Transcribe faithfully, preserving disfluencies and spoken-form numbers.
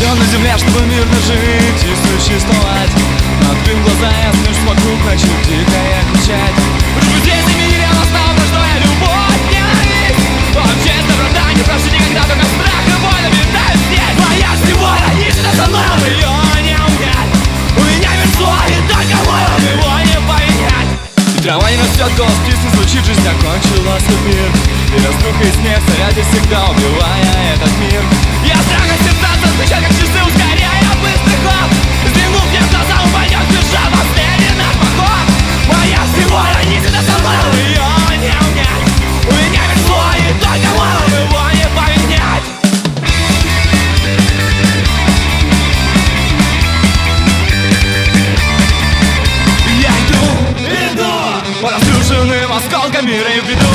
рожден на земле, чтобы мирно жить и существовать. Но открыв глаза, я слышу вокруг, начну дико я кричать. Почему здесь в мире основано, что я любовь, ненависть? Он честно, правда, не прошу никогда, только страх и боль обитают здесь. Моя ж всего родится со мной, но ее не унять. У меня весло, и только мой, он его не поменять. И трава не растет, голос птиц не звучит, жизнь закончилась, и мир. И разруха и снег царят здесь всегда, убивая этот мир. Я страх от сердца, отвечаю, как часы, ускоряя быстрый ход. Взглянув мне в глаза, упадет, бежал последний наш поход. Моя всего родится со мной, но ее не унять. У меня весло, и только мой, он его не поменять. Я иду, иду по разрушенным осколкам мира и приду.